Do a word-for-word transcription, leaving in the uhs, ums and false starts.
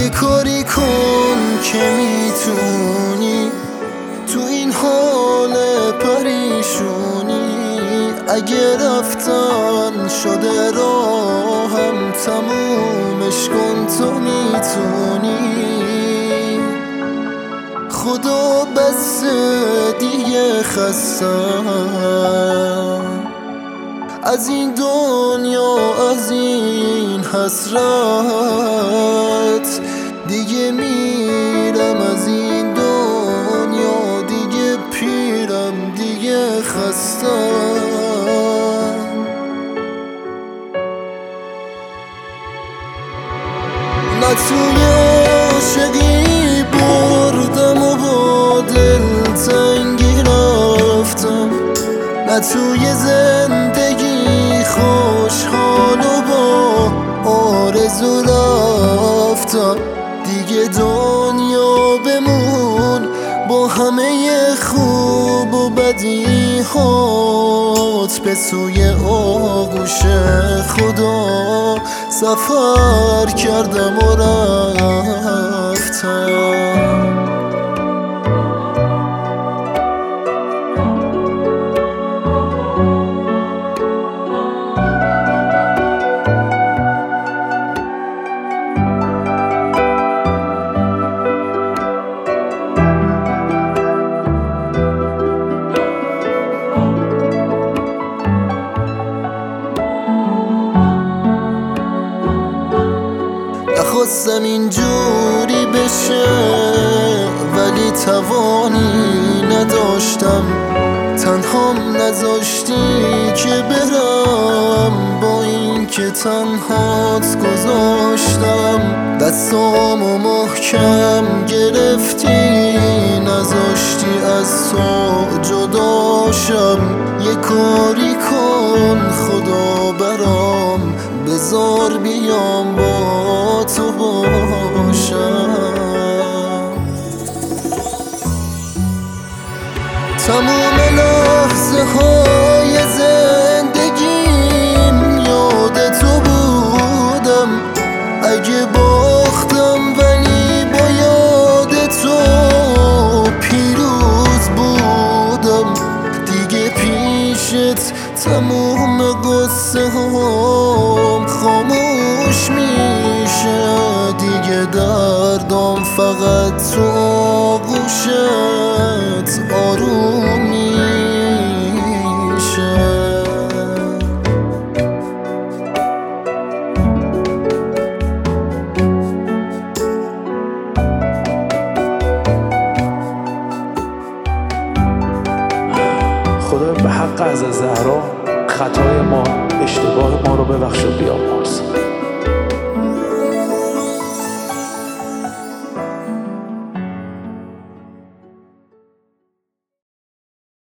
یه کاری کن که میتونی تو این حال پریشونی. اگه رفتن شده راهم تمومش کن تو میتونی. خدا بس دیگه خستم از این دنیا، از این حسرت. دیگه میرم از این دنیا، دیگه پیرم، دیگه خستم. نه توی عاشقی بردم و با دلتنگی رفتم، نه توی زندگی خوشحال و با آرزو رفتم. دیگه دنیا بمون با همه خوب و بدی هات به سوی آغوش خدا سفر کردم و رفتم. نخواستم اینجوری بشه ولی توانی نداشتم. تنهام نذاشتی که برم با این که تنهات گذاشتم. دستامو محکم گرفتی نذاشتی از تو جداشم. یه کاری کن خدا برام بذار بیام با تو باشم. تمام لحظه های زندگیم یاد تو بودم. اگه باختم ولی با یاد تو پیروز بودم. دیگه پیشت تمام قصه هم خاموش میشه. دیگه دردم فقط تو آغوشت آروم میشه. خدا به حق از زهرا خطای ما، اشتباه ما رو ببخش و بیامرز.